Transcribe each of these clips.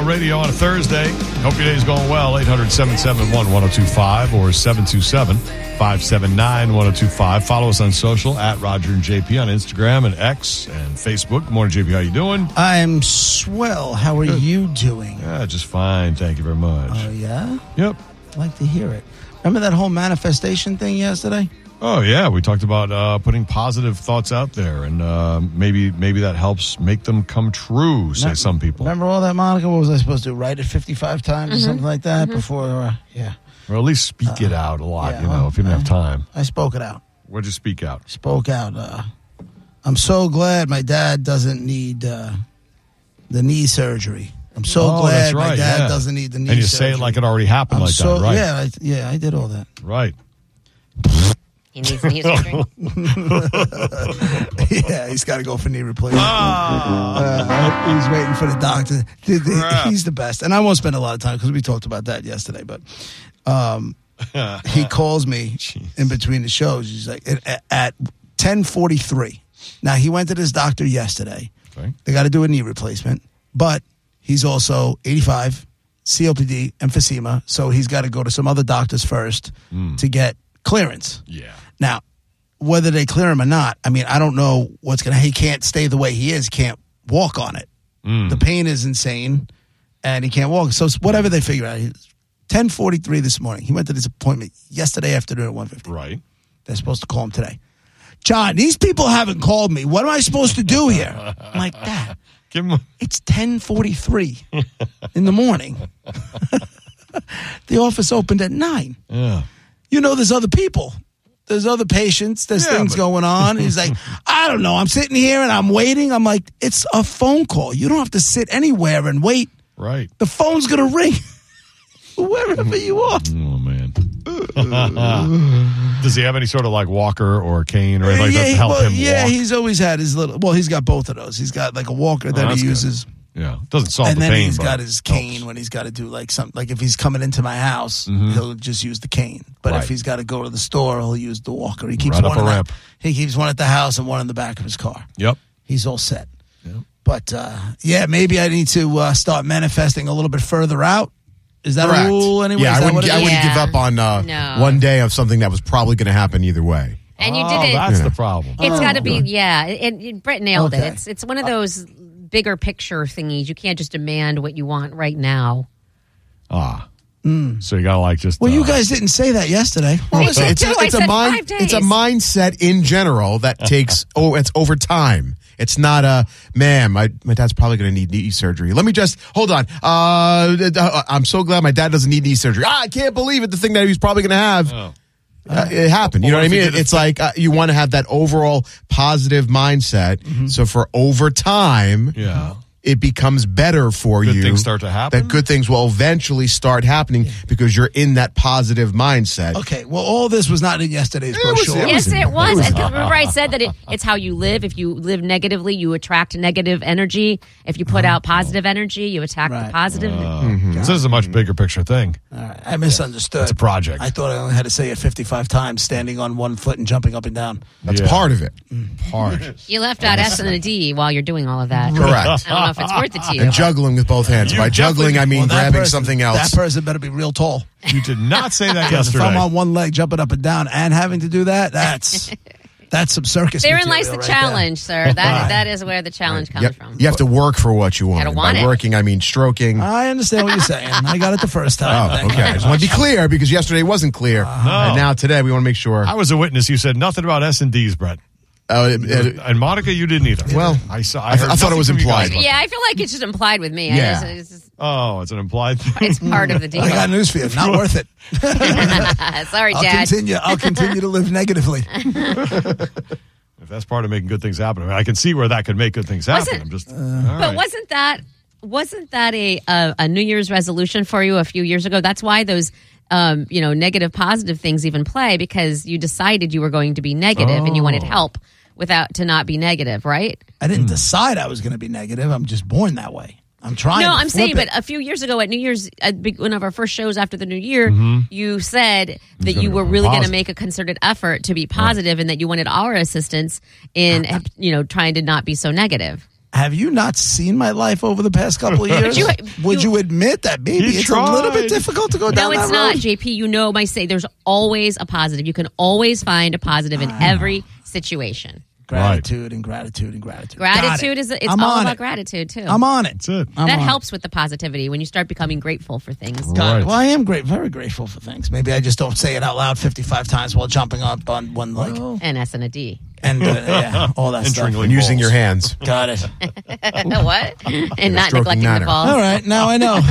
Radio on a Thursday. Hope your day's going well. 800-771-1025 or 727-579-1025. Follow us on social at Roger and JP on Instagram and X and Facebook. Good morning, JP. How you doing? I'm swell. How are you doing? Yeah, just fine. Thank you very much. Oh, yeah? Yep. I'd like to hear it. Remember that whole manifestation thing yesterday? Oh, yeah. We talked about putting positive thoughts out there, and maybe that helps make them come true, say some people. Remember all that, Monica? What was I supposed to write it 55 times or something like that before? Yeah. Or at least speak it out a lot, if you didn't have time. I spoke it out. What'd you speak out? Spoke out. I'm so glad my dad doesn't need the knee surgery. I'm so glad that's right, my dad doesn't need the knee surgery. And you say it like it already happened that, right? Yeah, I did all that. Right. He needs knee surgery. Yeah, he's got to go for knee replacement. He's waiting for the doctor. He's the best. And I won't spend a lot of time because we talked about that yesterday. But he calls me in between the shows. He's like, at 10:43. Now, he went to this doctor yesterday. Okay. They got to do a knee replacement. But he's also 85, COPD, emphysema. So he's got to go to some other doctors first to get clearance. Yeah. Now, whether they clear him or not, I mean, I don't know what's going to... He can't stay the way he is. Can't walk on it. The pain is insane, and he can't walk. So whatever they figure out. 10:43 this morning. He went to this appointment yesterday afternoon at 1:50. Right. They're supposed to call him today. John, these people haven't called me. What am I supposed to do here? I'm like, Dad, it's 10:43 in the morning. The office opened at 9. Yeah. You know, there's other people. There's other patients. There's things going on. He's like, I don't know. I'm sitting here and I'm waiting. I'm like, it's a phone call. You don't have to sit anywhere and wait. Right. The phone's going to ring wherever you are. Oh, man. Does he have any sort of like walker or cane or anything like that to help him walk? Yeah, he's always had his little... Well, he's got both of those. He's got like a walker that he uses. Good. Yeah, doesn't solve and the pain. And then he's got but his cane when he's got to do like something. Like if he's coming into my house, he'll just use the cane. But if he's got to go to the store, he'll use the walker. He keeps one ramp. He keeps one at the house and one in the back of his car. Yep, he's all set. Yep. But maybe I need to start manifesting a little bit further out. Is that a rule anyway? Yeah, I wouldn't give up on one day of something that was probably going to happen either way. And you did it. That's the problem. It's got to be, Brett nailed it. It's one of those bigger picture thingies. You can't just demand what you want right now. So you got to like just... Well, you guys didn't say that yesterday. Well, it's a mindset in general that takes... it's over time. It's not my dad's probably going to need knee surgery. Let me just... Hold on. I'm so glad my dad doesn't need knee surgery. I can't believe it. The thing that he's probably going to have... it happened. You know what I mean? It's like you want to have that overall positive mindset. So for over time, it becomes better for you. Good things start to happen. That good things will eventually start happening because you're in that positive mindset. Okay, well, all this was not in yesterday's brochure. Yes, it was. Remember I said that it's how you live. If you live negatively, you attract negative energy. If you put out positive energy, you attract the positive. This is a much bigger picture thing. All right, I misunderstood. It's a project. I thought I only had to say it 55 times, standing on one foot and jumping up and down. That's part of it. You left out S and a D while you're doing all of that. Correct. I don't know if it's worth it to you. And juggling with both hands. By juggling, I mean grabbing something else. That person better be real tall. You did not say that yesterday. If I'm on one leg jumping up and down and having to do that, that's some circus. Therein lies the challenge, sir. That is where the challenge comes from. You have to work for what you want. By working, I mean stroking. I understand what you're saying. I got it the first time. Okay. I just want to be clear because yesterday wasn't clear. And now today we want to make sure. I was a witness. You said nothing about S&Ds, Brett. And Monica, you didn't either. Well, I thought it was implied. Yeah, I feel like it's just implied with me. Yeah. It's an implied thing. It's part of the deal. I got news for you. Not worth it. Sorry, Dad. I'll continue to live negatively. If that's part of making good things happen, I mean, I can see where that could make good things happen. Wasn't that a New Year's resolution for you a few years ago? That's why those negative, positive things even play, because you decided you were going to be negative and you wanted help to not be negative, right? I didn't decide I was going to be negative. I'm just born that way. I'm trying. No, I'm saying, but a few years ago at New Year's, one of our first shows after the New Year, you said that you were really going to make a concerted effort to be positive and that you wanted our assistance in, trying to not be so negative. Have you not seen my life over the past couple of years? Would you admit that maybe it's a little bit difficult to go down that road? No, it's not, JP. You know, there's always a positive. You can always find a positive in every situation. Gratitude and gratitude and gratitude. Gratitude it's all about gratitude too. I'm on it. That's it. That helps with the positivity when you start becoming grateful for things. Right. Well, I am very grateful for things. Maybe I just don't say it out loud 55 times while jumping up on one leg. An S and a D. And all that stuff. And using your hands. Got it. What? And not neglecting the balls. All right, now I know.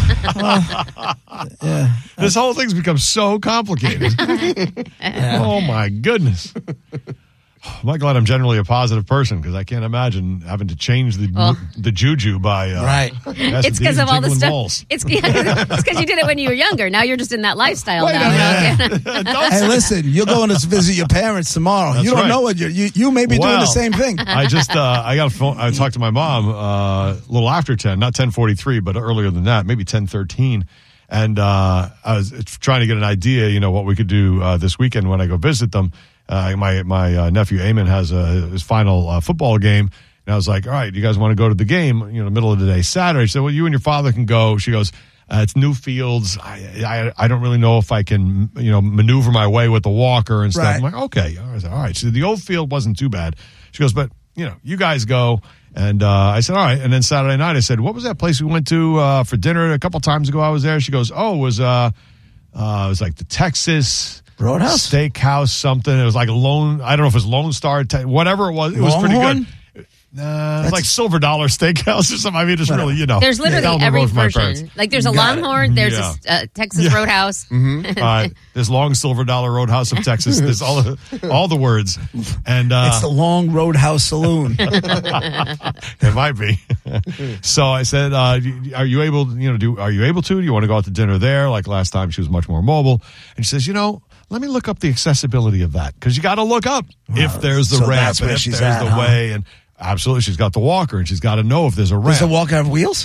This whole thing's become so complicated. Oh, my goodness. I'm glad I'm generally a positive person because I can't imagine having to change the juju by right. It's because of all the stuff. Balls. It's because you did it when you were younger. Now you're just in that lifestyle now. Hey, listen, you're going to visit your parents tomorrow. That's you don't right. know what you may be doing the same thing. I just I got a phone. I talked to my mom a little after 10, not 10:43, but earlier than that, maybe 10:13. And I was trying to get an idea, what we could do this weekend when I go visit them. My nephew Eamon has his final football game, and I was like, all right, you guys want to go to the game, middle of the day, Saturday? She said, well, you and your father can go. She goes, it's new fields. I don't really know if I can, maneuver my way with the walker and stuff. Right. I'm like, okay. I was like, all right. So the old field wasn't too bad. She goes, but, you guys go. And I said, all right. And then Saturday night, I said, what was that place we went to for dinner a couple times ago? I was there. She goes, oh, it was like the Texas Roadhouse? Steakhouse, something. It was like I don't know if it was Lone Star, whatever it was. It was pretty good. It's like Silver Dollar Steakhouse or something. I mean, just really, There's literally every version. Like there's a Longhorn, there's a Texas Roadhouse. Mm-hmm. There's Long Silver Dollar Roadhouse of Texas. There's all the words. And it's the Long Roadhouse Saloon. It might be. So I said, are you able to? Do you want to go out to dinner there? Like last time, she was much more mobile. And she says, let me look up the accessibility of that because you got to look up if there's the ramp and if there's the way. And absolutely, she's got the walker and she's got to know if there's a ramp. Does the walker have wheels?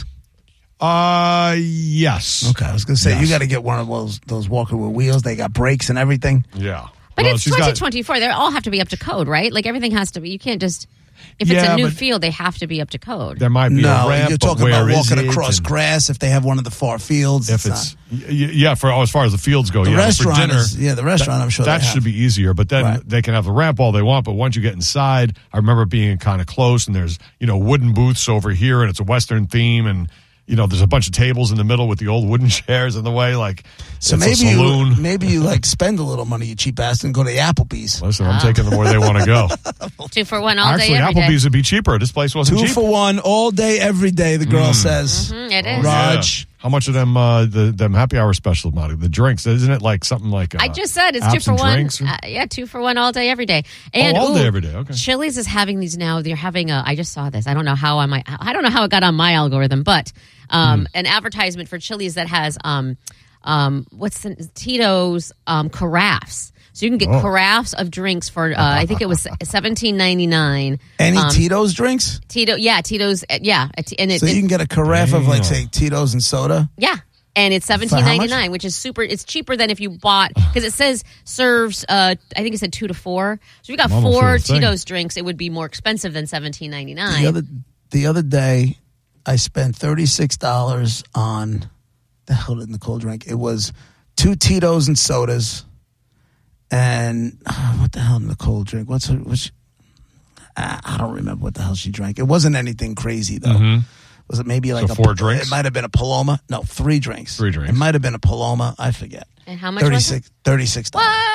Yes. Okay, I was going to say you got to get one of those walker with wheels. They got brakes and everything. Yeah, but it's 2024. They all have to be up to code, right? Like everything has to be. You can't just. If it's a new field, they have to be up to code. There might be a ramp. You're talking about walking across grass if they have one of the far fields. If it's for as far as the fields go, the restaurant for dinner, the restaurant. I'm sure that should be easier. But then they can have the ramp all they want. But once you get inside, I remember being kind of close, and there's wooden booths over here, and it's a Western theme, and there's a bunch of tables in the middle with the old wooden chairs in the way, like so maybe a saloon. Maybe you spend a little money, you cheap ass, and go to the Applebee's. Listen, I'm taking them where they want to go. 2 for $1 all day, every Applebee's day. Would be cheaper. This place wasn't cheap. 2 for $1 all day, every day. The girl says, it is. Raj. Yeah. How much of them them happy hour specials, Monty? The drinks, isn't it like something like? I just said it's 2 for $1. 2 for $1 all day, every day. And all day, every day. Okay. Chili's is having these now. They're having I just saw this. I don't know how it got on my algorithm, but an advertisement for Chili's that has what's the Tito's carafes. So you can get carafes of drinks for I think it was $17.99. Any Tito's drinks? Tito's, yeah. And so you can get a carafe of say Tito's and soda. Yeah. And it's $17.99, which is super. It's cheaper than if you bought because it says serves. I think it said 2 to 4. So if you got 4 Tito's drinks, it would be more expensive than $17.99. The other day, I spent $36 on the hell did Nicole drink? It was 2 Tito's and sodas, and what the hell did Nicole drink? I don't remember what the hell she drank. It wasn't anything crazy though. Mm-hmm. Was it maybe like 4 drinks? It might have been a Paloma. No, 3 drinks. 3 drinks. It might have been a Paloma. I forget. And how much was it? $36.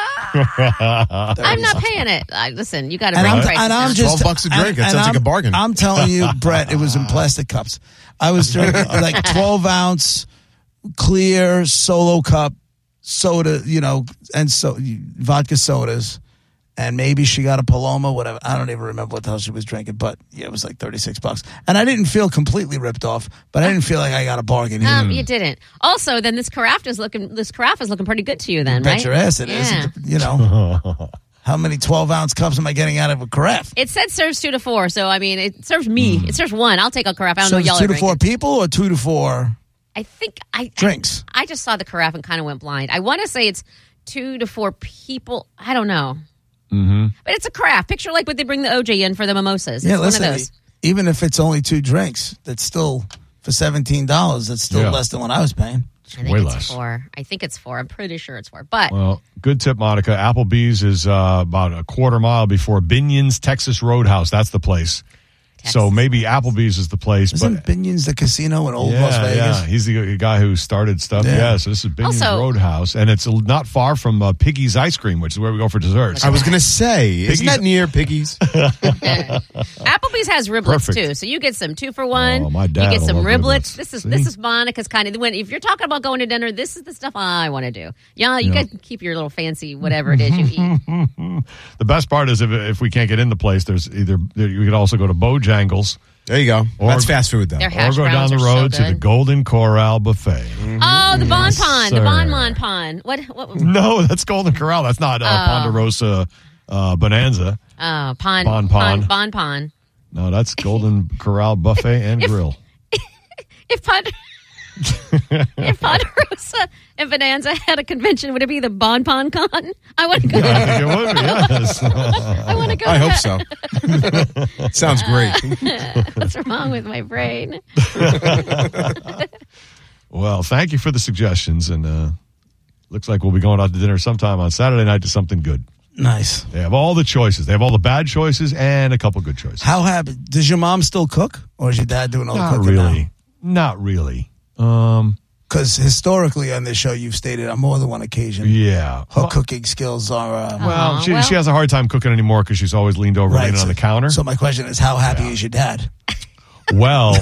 I'm not paying it. Listen, you got to bring prices down. And I'm just $12 a drink. It sounds like a bargain. I'm telling you, Brett, it was in plastic cups. I was drinking like 12-ounce clear Solo cup soda, and vodka sodas. And maybe she got a Paloma, whatever. I don't even remember what the hell she was drinking, but yeah, it was like $36. And I didn't feel completely ripped off, but I didn't feel like I got a bargain either. You didn't. Also, then this carafe is looking pretty good to you then, right? Bet your ass it is. How many 12-ounce cups am I getting out of a carafe? It said serves 2 to 4, so I mean, it serves me. It serves 1. I'll take a carafe. I don't know y'all 2 to 4 people or 2 to 4 I think drinks? I just saw the carafe and kind of went blind. I want to say it's 2 to 4 people. I don't know. Mm-hmm. But it's a carafe. Picture like what they bring the OJ in for the mimosas. It's one of those. Even if it's only 2 drinks, that's still for $17. That's still less than what I was paying. I think way it's less. 4. I think it's 4. I'm pretty sure it's 4. But Well, good tip, Monica. Applebee's is about a quarter mile before Binion's Texas Roadhouse. That's the place. So maybe Applebee's is the place. Isn't Binion's the casino in old Las Vegas? Yeah, he's the guy who started stuff. Yeah, so this is Binion's Roadhouse, and it's not far from Piggy's Ice Cream, which is where we go for desserts. I was going to say, isn't that near Piggy's? Applebee's has riblets Perfect. too, so you get some 2 for 1. Oh, my dad you get some will love riblets. riblets. This is Monica's kind of if you're talking about going to dinner, this is the stuff I want to do. Yeah, you got to keep your little fancy whatever it is you eat. The best part is if we can't get in the place, there's you could also go to Bojangles. There you go. That's fast food, though. Their Or hash go down browns the are so road to the good. Golden Corral Buffet. Oh, the Bon Pon, the sir. Bon Mon Pon. What? No, that's Golden Corral. That's not Ponderosa Bonanza. Oh, Pon. Bon Pon. Bon Pon. No, that's Golden Corral Buffet and Grill. If Ponderosa and Bonanza had a convention, would it be the Bon Pon Con? I want to go. I think it would be, yes. I want to go. I to hope that. so. Sounds great. What's wrong with my brain? Well, thank you for the suggestions, and looks like we'll be going out to dinner sometime on Saturday night to something good. Nice. They have all the choices. They have all the bad choices and a couple good choices. How happy? Does your mom still cook, or is your dad doing all the Not cooking really. Not really. Because historically on this show, you've stated on more than one occasion, Yeah. her cooking skills are Well, she has a hard time cooking anymore because she's always leaned over leaning on the counter. So my question is, how happy is your dad? Well,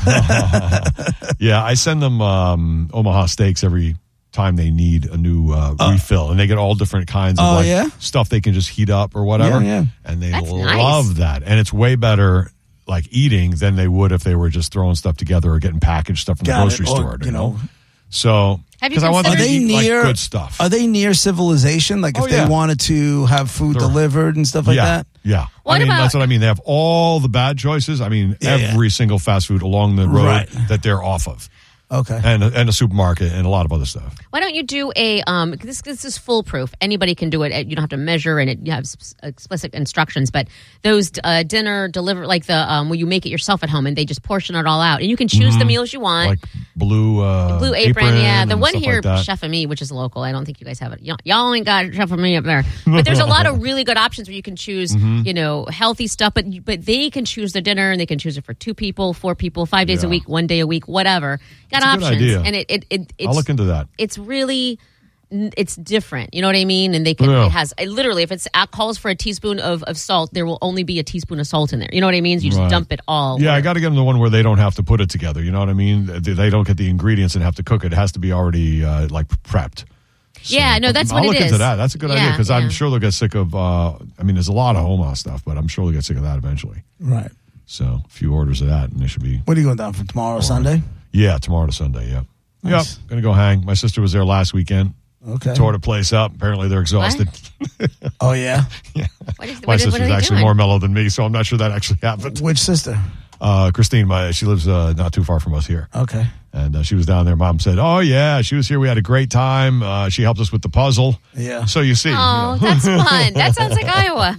yeah, I send them Omaha steaks every time they need a new refill, and they get all different kinds of stuff they can just heat up or whatever. Yeah. And they That's love nice. that, and it's way better like eating than they would if they were just throwing stuff together or getting packaged stuff from the grocery store. You know. So Have you because I want them to considered- eat near like good stuff. Are they near civilization? Like if they wanted to have food delivered and stuff like that? Yeah. What about- that's what I mean. They have all the bad choices. I mean, every single fast food along the road that they're off of. Okay. And a supermarket and a lot of other stuff. Why don't you do a this is foolproof. Anybody can do it. You don't have to measure, and you have explicit instructions. But those dinner deliver like the where you make it yourself at home, and they just portion it all out, and you can choose the meals you want. Like Blue Apron, yeah. The and one stuff here, like that. Chef and Me, which is local. I don't think you guys have it. Y'all ain't got Chef and Me up there. But there's a lot of really good options where you can choose, healthy stuff. But they can choose their dinner, and they can choose it for 2 people, 4 people, 5 days a week, 1 day a week, whatever. Got That's a good options, idea. and it's, I'll look into that. It's really. It's different, you know what I mean? And they can. It has literally, if it's calls for a teaspoon of salt, there will only be a teaspoon of salt in there. You know what I mean? So you just dump it all. Yeah, I got to get them the one where they don't have to put it together. You know what I mean? They don't get the ingredients and have to cook it. It has to be already like prepped. So, yeah, no, that's what I'll it look is. into that. That's a good idea because yeah. I'm sure they'll get sick of. There's a lot of Omaha stuff, but I'm sure they'll get sick of that eventually. Right. So a few orders of that, and they should be. What are you going down from tomorrow, Sunday? Yeah, tomorrow to Sunday. Yep. Nice. Yep. Gonna go hang. My sister was there last weekend. Okay. Tore the place up. Apparently they're exhausted. Oh, yeah? My sister's actually more mellow than me, so I'm not sure that actually happened. Which sister? Christine, she lives not too far from us here. Okay. And she was down there. Mom said, "Oh yeah, she was here. We had a great time. She helped us with the puzzle." Yeah. So you see. Oh, that's fun. That sounds like Iowa.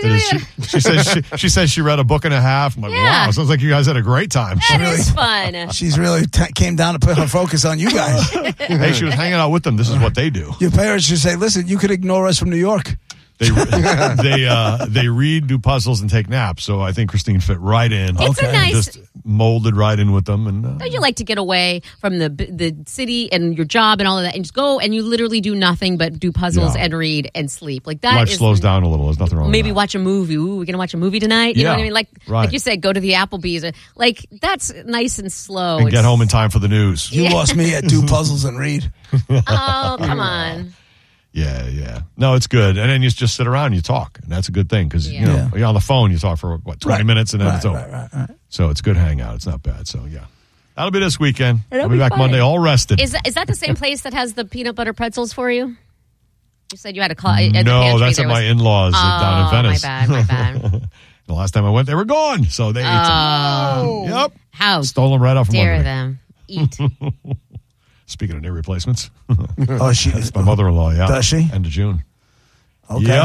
She says she read a book and a half. I'm like, wow, sounds like you guys had a great time. That is fun. She's really came down to put her focus on you guys. Hey, she was hanging out with them. This is what they do. Your parents should say, "Listen, you could ignore us from New York." They read, do puzzles, and take naps. So I think Christine fit right in. It's a nice. Just molded right in with them. And Don't you like to get away from the city and your job and all of that, and just go and you literally do nothing but do puzzles and read and sleep like that? Life slows down a little. There's nothing wrong. Maybe with that. watch a movie. Ooh, we're gonna watch a movie tonight. You know what I mean? Like you said, go to the Applebee's. Like that's nice and slow. And get home in time for the news. You lost me at do puzzles and read. Oh, come on. Yeah. No, it's good. And then you just sit around and you talk. And that's a good thing because, you're on the phone, you talk for, 20 minutes and then it's over. Right. So it's a good hangout. It's not bad. So, yeah. That'll be this weekend. That'll I'll be back fun. Monday all rested. Is that the same place that has the peanut butter pretzels for you? You said you had a call. No, that's at my in-laws down in Venice. My bad. The last time I went, they were gone. So they ate them. Yep. How Stole them right off from dare under me. them eat? Speaking of knee replacements, Oh, she that's my mother-in-law, yeah. Does she? End of June. Okay. Yep.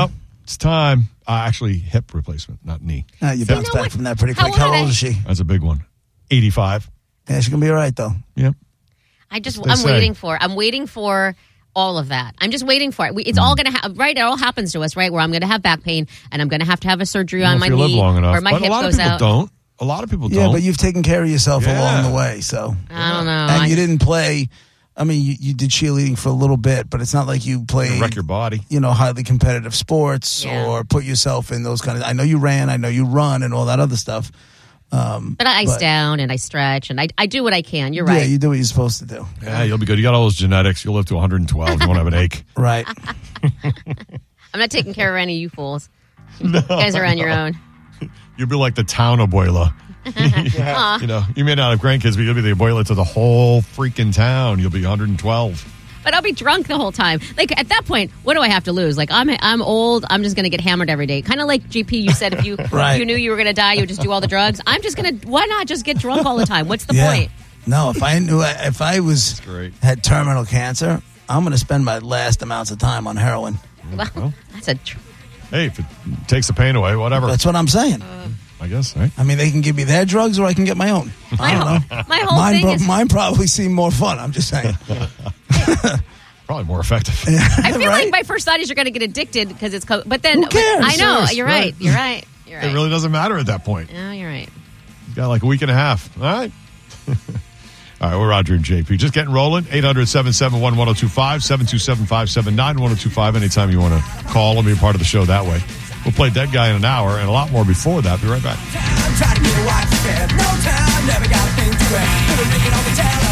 It's time. Actually, hip replacement, not knee. You bounced back from that pretty quick. How old is she? That's a big one. 85. Yeah, she's going to be all right, though. Yep. I'm waiting for all of that. I'm just waiting for it. It's all going to happen, right? It all happens to us, right? Where I'm going to have back pain and I'm going to have a surgery on my knee. Live long enough. Or my hip goes out. Don't. A lot of people don't. Yeah, but you've taken care of yourself along the way, so. I don't know. And you didn't play. I mean, you did cheerleading for a little bit, but it's not like you played. Wreck your body. Highly competitive sports or put yourself in those kind of. I know you ran, I know you run, and all that other stuff. But I ice down and I stretch and I do what I can. You're right. Yeah, you do what you're supposed to do. Yeah, you'll be good. You got all those genetics. You'll live to 112. You won't have an ache. Right. I'm not taking care of any of you fools. You guys are on your own. You'll be like the town abuela. You may not have grandkids, but you'll be the abuela to the whole freaking town. You'll be 112. But I'll be drunk the whole time. Like, at that point, what do I have to lose? Like, I'm old. I'm just going to get hammered every day. Kind of like GP, you said if you you knew you were going to die, you would just do all the drugs. I'm just going to, why not just get drunk all the time? What's the point? No, if I had terminal cancer, I'm going to spend my last amounts of time on heroin. Well, that's hey, if it takes the pain away, whatever. That's what I'm saying. I guess, right? I mean, they can give me their drugs or I can get my own. I don't know. My whole thing is... Mine probably seem more fun, I'm just saying. Probably more effective. I feel like my first thought is you're going to get addicted because it's... But then... Who cares? I know. You're right. You're right. It really doesn't matter at that point. No, you're right. You got like a week and a half. All right. All right, we're Roger and JP. Just getting rolling. 800-771-1025, 727-579-1025. Anytime you want to call and be a part of the show that way. We'll play Dead Guy in an hour and a lot more before that. Be right back.